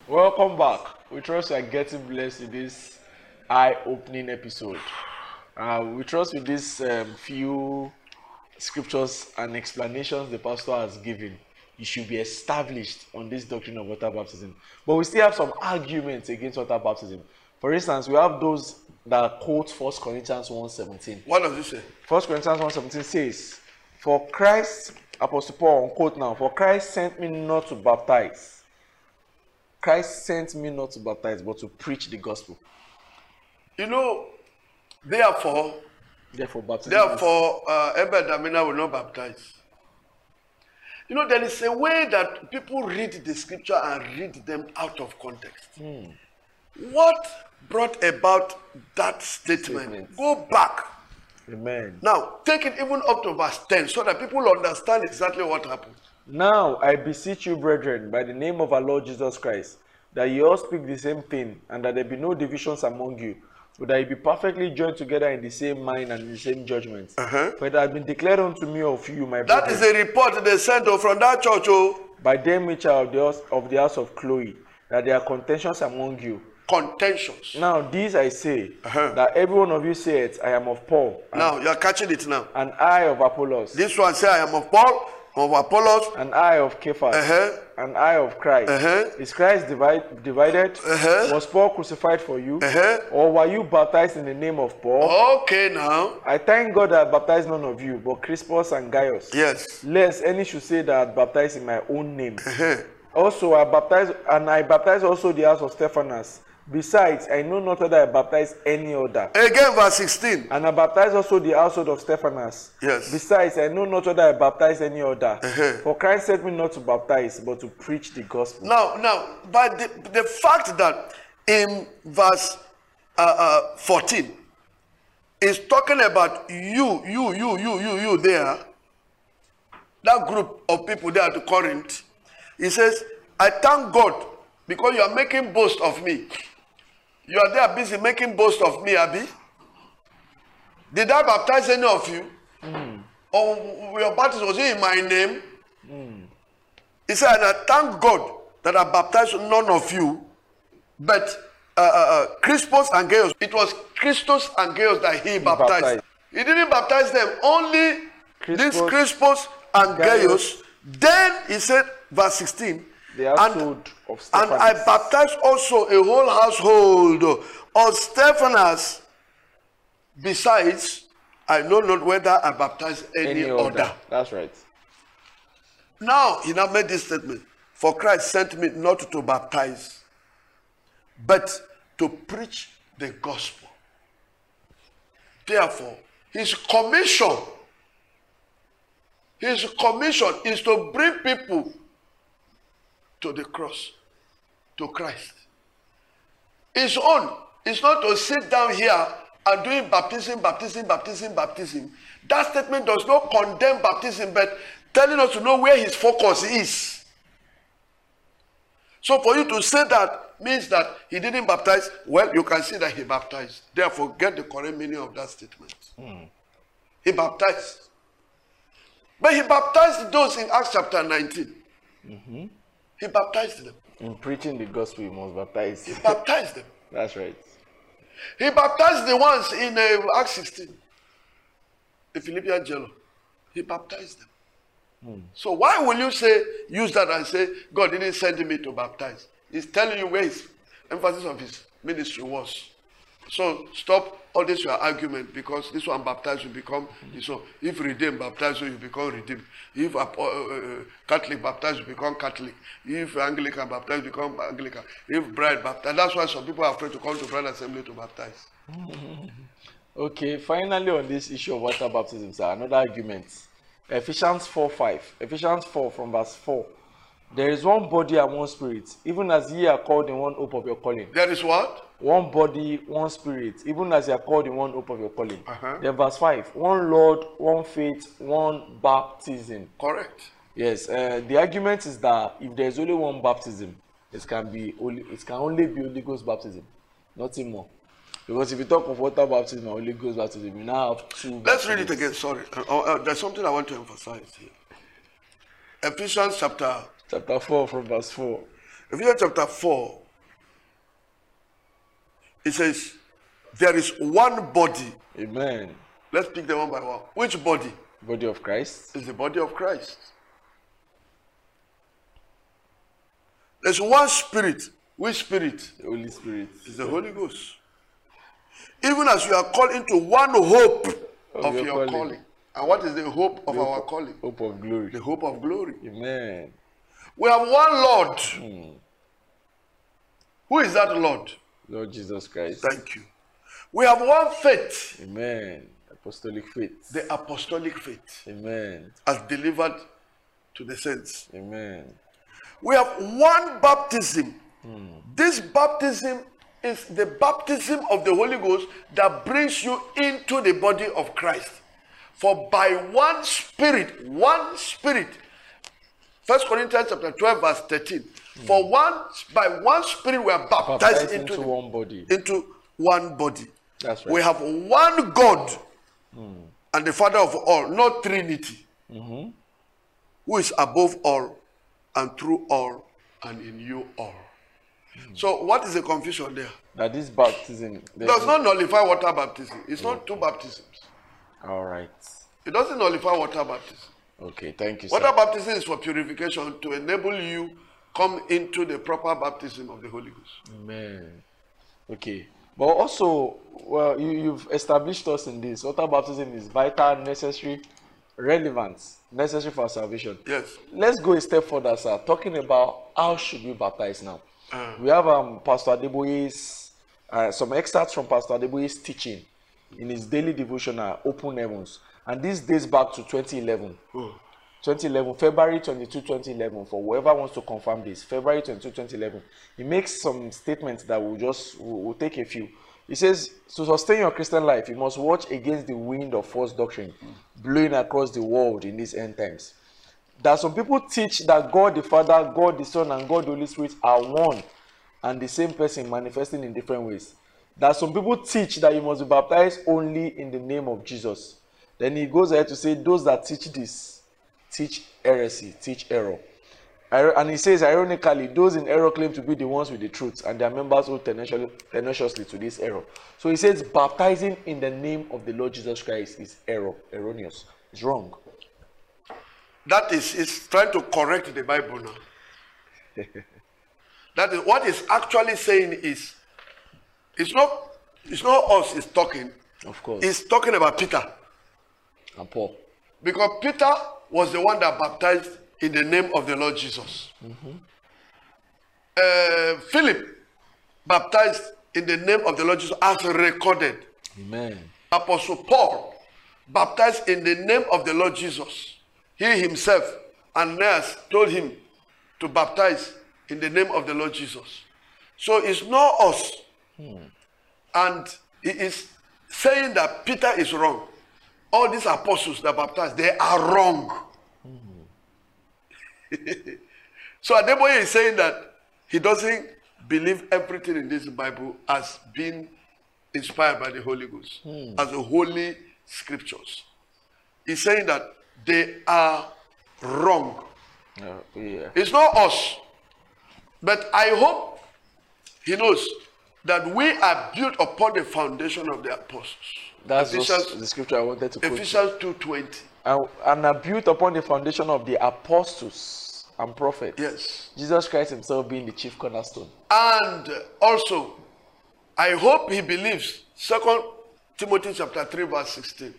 Welcome back. We trust you are getting blessed in this eye-opening episode. We trust with these few scriptures and explanations the pastor has given, you should be established on this doctrine of water baptism. But we still have some arguments against water baptism. For instance, we have those that quote 1 Corinthians 1:17. What does it say? 1 Corinthians 1:17 says, "For Christ," Apostle Paul, unquote now, "for Christ sent me not to baptize. Christ sent me not to baptize, but to preach the gospel." You know, therefore, baptism. Ebed Damina will not baptize. You know, there is a way that people read the scripture and read them out of context. What brought about that statement? Go back. Amen. Now, take it even up to verse 10 so that people understand exactly what happened. "Now I beseech you, brethren, by the name of our Lord Jesus Christ, that ye all speak the same thing, and that there be no divisions among you, but that ye be perfectly joined together in the same mind and in the same judgment. For it has been declared unto me of you, my brethren." That is a report they sent from that church. "By them which are of the house of Chloe, that there are contentions among you." Contentions. "Now these I say, that every one of you saith, I am of Paul. Now you are catching it now. And I of Apollos. This one say, I am of Paul, of Apollos. And I of Cephas. And I of Christ. Is Christ divided? Was Paul crucified for you? Or were you baptized in the name of Paul? Okay, now. I thank God that I baptized none of you, but Crispus and Gaius. Yes. Lest any should say that I baptized in my own name. Also I baptized also the house of Stephanas. Besides, I know not whether I baptize any other." Again, verse 16. "And I baptize also the household of Stephanas. Yes. Besides, I know not whether I baptize any other. For Christ sent me not to baptize, but to preach the gospel." Now, by the fact that in verse 14, is talking about you there, that group of people there at Corinth. He says, "I thank God because you are making boast of me." You are there busy making boast of me, Abi. Did I baptize any of you? Or your baptism was in my name? He said, "And I thank God that I baptized none of you, but Crispus and Gaius." It was Christus and Gaius that he baptized. He didn't baptize them, only this Crispus and Gaius. Then he said, verse 16, and I baptized also a whole household of Stephanas. Besides, I know not whether I baptized any other. That's right. Now, he now made this statement. "For Christ sent me not to baptize, but to preach the gospel." Therefore, his commission is to bring people to the cross, to Christ. His own is not to sit down here and doing baptism. That statement does not condemn baptism, but telling us to know where his focus is. So for you to say that means that he didn't baptize. Well, you can see that he baptized. Therefore, get the correct meaning of that statement. He baptized. But he baptized those in Acts chapter 19. He baptized them. In preaching the gospel, you must baptize. He baptized them. That's right. He baptized the ones in Acts 16. The Philippian jailer. He baptized them. So why will you use that and say, God didn't send me to baptize? He's telling you where his emphasis of his ministry was. So stop all this your argument, because this one baptized you become so. If redeemed baptized you become redeemed. If Catholic baptized you become Catholic. If Anglican baptized you become Anglican. If bride baptized, that's why some people are afraid to come to bride assembly to baptize. Okay, finally on this issue of water baptism, sir, another argument. Ephesians 4:5. Ephesians 4 from verse 4. "There is one body and one spirit, even as ye are called in one hope of your calling." There is what? One body, one spirit, even as you are called in one hope of your calling. Then verse 5. "One Lord, one faith, one baptism." Correct. Yes. The argument is that if there is only one baptism, it can only be Holy Ghost baptism, nothing more. Because if you talk of water baptism and Holy Ghost baptism, you now have two. Let's read it again. Sorry, there's something I want to emphasize here. Ephesians chapter 4 from verse 4. Ephesians chapter 4, it says, there is one body. Amen. Let's pick them one by one. Which body? Body of Christ. Is the body of Christ. There's one spirit. Which spirit? The Holy Spirit. Is the Holy Ghost. Even as you are called into one hope of your calling. And what is the hope of our calling? Hope of glory. The hope of glory. Amen. We have one Lord. Who is that Lord? Lord Jesus Christ. Thank you. We have one faith. Amen. Apostolic faith. The apostolic faith. Amen. As delivered to the saints. Amen. We have one baptism. This baptism is the baptism of the Holy Ghost that brings you into the body of Christ. For by one Spirit, 1 Corinthians chapter 12 verse 13. For by one Spirit we are baptized into one body. Into one body. That's right. We have one God and the Father of all, not Trinity, who is above all and through all and in you all. So what is the confusion there? That this baptism does not nullify water baptism. It's not two baptisms. All right. It doesn't nullify water baptism. Okay, thank you, Water sir. baptism is for purification to enable you come into the proper baptism of the Holy Ghost. Amen. Okay. But also, well, you've established us in this. Water baptism is vital, necessary, relevant, necessary for salvation. Yes. Let's go a step further, sir. Talking about how should we baptize now. We have Pastor Adeboye's, some excerpts from Pastor Adeboye's teaching in his daily devotional, Open Heavens. And this dates back to 2011. 2011, February 22, 2011, for whoever wants to confirm this, February 22, 2011. He makes some statements that we'll take a few. He says, to sustain your Christian life, you must watch against the wind of false doctrine blowing across the world in these end times. That some people teach that God the Father, God the Son, and God the Holy Spirit are one and the same person manifesting in different ways. That some people teach that you must be baptized only in the name of Jesus. Then he goes ahead to say, those that teach this, teach heresy, teach error. And he says, ironically, those in error claim to be the ones with the truth, and their members hold tenaciously to this error. So he says, baptizing in the name of the Lord Jesus Christ is erroneous. It's wrong. That is trying to correct the Bible now. That is what it's actually saying is, it's not us is talking. Of course. It's talking about Peter. And Paul. Because Peter was the one that baptized in the name of the Lord Jesus. Philip baptized in the name of the Lord Jesus as recorded. Amen. Apostle Paul baptized in the name of the Lord Jesus. He himself, Ananias, told him to baptize in the name of the Lord Jesus. So it's not us. And he is saying that Peter is wrong. All these apostles that baptized, they are wrong. So Adeboye is saying that he doesn't believe everything in this Bible as being inspired by the Holy Ghost, as the holy scriptures. He's saying that they are wrong. Yeah. It's not us. But I hope he knows that we are built upon the foundation of the apostles. That's the scripture I wanted to quote. Ephesians 2:20. And are built upon the foundation of the apostles and prophets. Yes. Jesus Christ himself being the chief cornerstone. And also, I hope he believes 2 Timothy chapter 3 verse 16.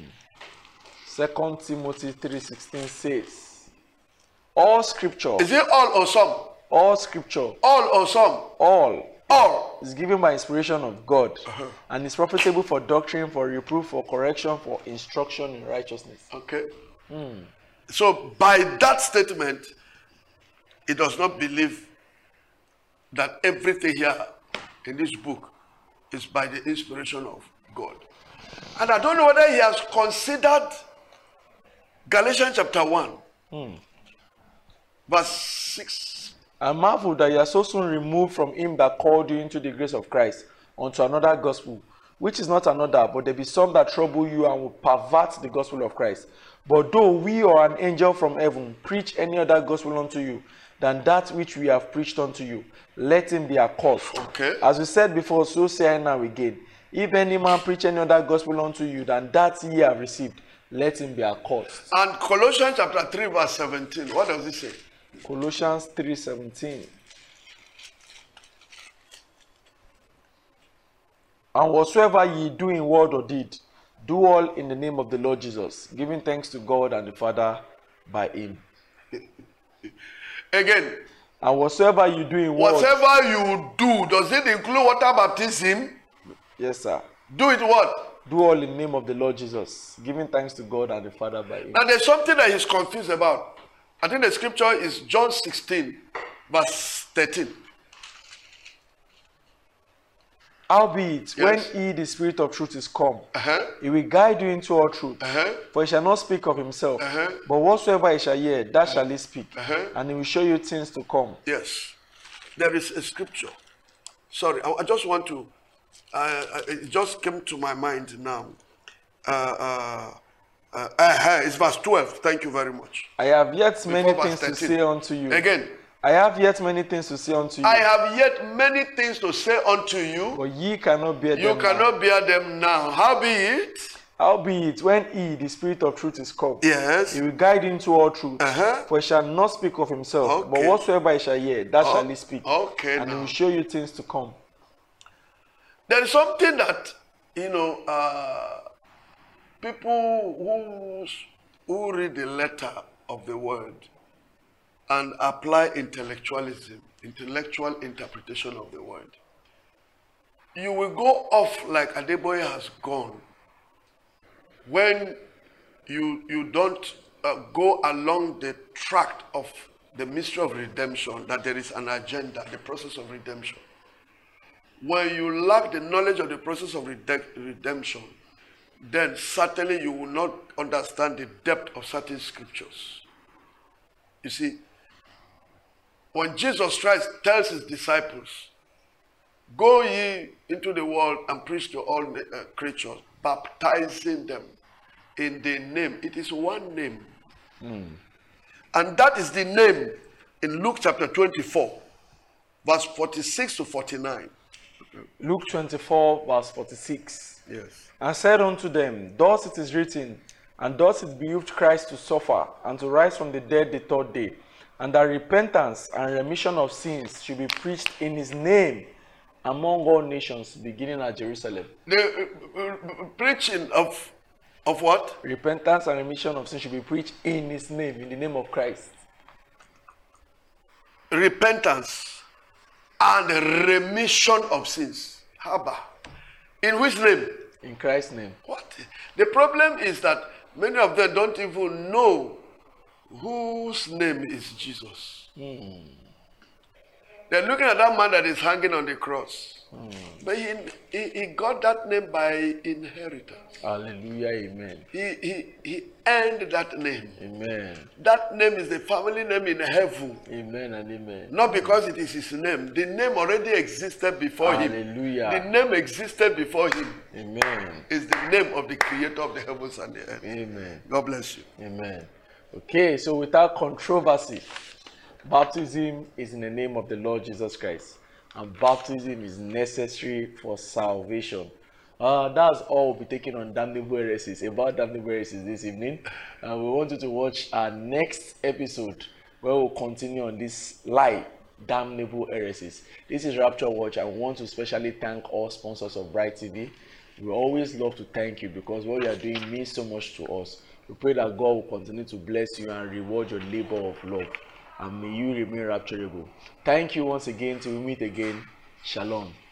2 Timothy 3:16 says, all scripture. Is it all or some? All scripture. All or some? All is given by inspiration of God and is profitable for doctrine, for reproof, for correction, for instruction in righteousness. Okay. So by that statement, he does not believe that everything here in this book is by the inspiration of God. And I don't know whether he has considered Galatians chapter 1, verse 6. I'm marveled that you are so soon removed from him that called you into the grace of Christ unto another gospel, which is not another, but there be some that trouble you and will pervert the gospel of Christ. But though we or an angel from heaven preach any other gospel unto you than that which we have preached unto you, let him be accursed. Okay. As we said before, so say I now again. If any man preach any other gospel unto you than that ye have received, let him be accursed. And Colossians chapter 3 verse 17, what does it say? Colossians 3:17. And whatsoever ye do in word or deed, do all in the name of the Lord Jesus, giving thanks to God and the Father by him. Again, And whatsoever you do in word, whatever you do, does it include water baptism? yes sir, Do it what? do all in the name of the Lord Jesus, giving thanks to God and the Father by him. Now there's something that he's confused about. I think the scripture is John 16 verse 13. Howbeit, Yes. when he, the Spirit of truth, is come, Uh-huh. he will guide you into all truth. Uh-huh. For he shall not speak of himself, Uh-huh. but whatsoever he shall hear, that shall he speak. Uh-huh. And he will show you things to come. Yes. There is a scripture. Sorry, I just want to, it just came to my mind now. It's verse 12. Thank you very much. I have yet many Before verse things to 13. say unto you. Again, I have yet many things to say unto you, I have yet many things to say unto you. but ye cannot bear You them now. cannot bear them now. Howbeit, Howbeit, when he, the Spirit of truth, is come, yes. he will guide you into all truth. Uh-huh. For he shall not speak of himself, but Okay. whatsoever he shall hear, that shall he speak. Okay, And he now. will show you things to come. There is something that, people who read the letter of the word and apply intellectualism, intellectual interpretation of the word, you will go off like Adeboye has gone when you don't go along the tract of the mystery of redemption, that there is an agenda, the process of redemption. When you lack the knowledge of the process of redemption, then certainly you will not understand the depth of certain scriptures. You see, when Jesus Christ tells his disciples, go ye into the world and preach to all creatures, baptizing them in the name. It is one name. And that is the name in Luke chapter 24, verse 46 to 49. Luke 24, verse 46. Yes. And said unto them, thus it is written, and thus it behooved Christ to suffer, and to rise from the dead the third day, and that repentance and remission of sins should be preached in his name among all nations, beginning at Jerusalem. The preaching of what? Repentance and remission of sins should be preached in his name, in the name of Christ. Repentance and remission of sins. Haba. In which name? In Christ's name. What? The problem is that many of them don't even know whose name is Jesus. They're looking at that man that is hanging on the cross. But he got that name by inheritance. Hallelujah, amen. He earned that name. Amen. That name is the family name in heaven. Amen and amen. Not because it is his name. The name already existed before him. Hallelujah. The name existed before him. Amen. It's the name of the creator of the heavens and the earth. Amen. God bless you. Amen. Okay, so without controversy, baptism is in the name of the Lord Jesus Christ. And baptism is necessary for salvation. That's all we'll be taking on damnable heresies, about damnable heresies this evening. We want you to watch our next episode where we'll continue on this lie, damnable heresies. This is Rapture Watch. I want to specially thank all sponsors of Bright TV. We always love to thank you because what you are doing means so much to us. We pray that God will continue to bless you and reward your labor of love. And may you remain rapturable. Thank you once again. Till we meet again. Shalom.